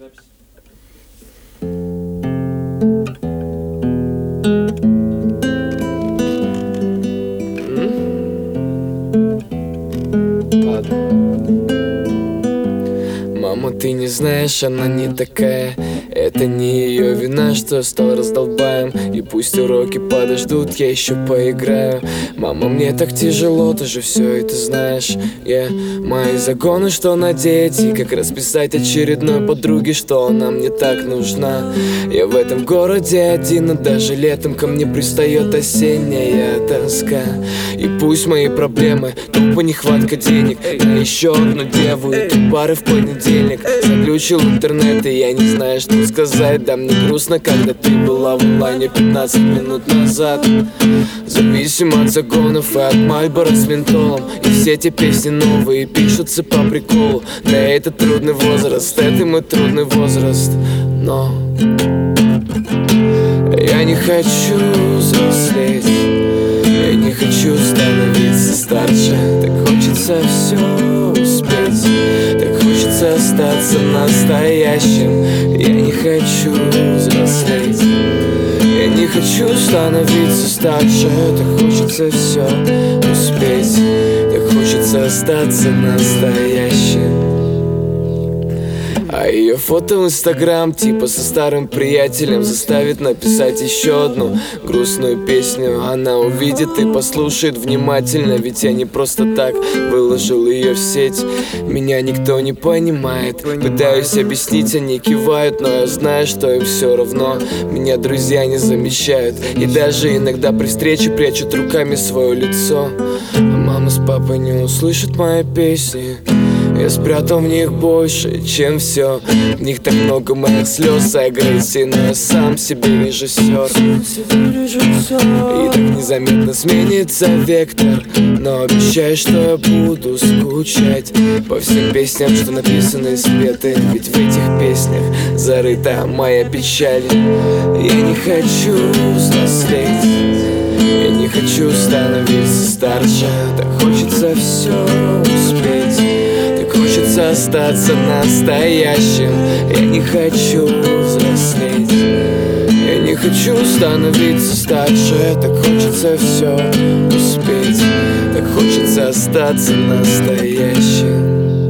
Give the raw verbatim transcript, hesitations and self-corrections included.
Мама, ты не знаешь, она не такая. Это не ее вина, что я стал раздолбаем. И пусть уроки подождут, я еще поиграю. Мама, мне так тяжело, ты же все это знаешь. Yeah. Мои загоны, что надеть, и как расписать очередной подруге, что она мне так нужна. Я в этом городе один, и даже летом ко мне пристает осенняя тоска. И пусть мои проблемы тупо нехватка денег на еще одну деву и три пары в понедельник. Заключил интернет, и я не знаю, что сказать. Да мне грустно, когда ты была в онлайне пятнадцать минут назад. Зависим от загонов и от Мальборо с ментолом. И все эти песни новые пишутся по приколу. Да это трудный возраст, это мой трудный возраст. Но я не хочу взрослеть, я не хочу становиться старше. Так хочется все успеть, так хочется остаться настоящим. Я не хочу взрослеть, я не хочу становиться старше. Так хочется все успеть, так хочется остаться настоящим. А ее фото в инстаграм типа со старым приятелем заставит написать еще одну грустную песню. Она увидит и послушает внимательно, ведь я не просто так выложил ее в сеть. Меня никто не понимает, пытаюсь объяснить, они кивают, но я знаю, что им все равно. Меня друзья не замечают, и даже иногда при встрече прячут руками свое лицо. А мама с папой не услышат мои песни. Я спрятал в них больше, чем все. В них так много моих слез и агрессии, но я сам себе режиссер. И так незаметно сменится вектор. Но обещаю, что я буду скучать по всем песням, что написаны и спеты. Ведь в этих песнях зарыта моя печаль. Я не хочу взрослеть, я не хочу становиться старше. Так хочется все успеть, хочется остаться настоящим. Я не хочу взрослеть, я не хочу становиться старше. Так хочется все успеть, так хочется остаться настоящим.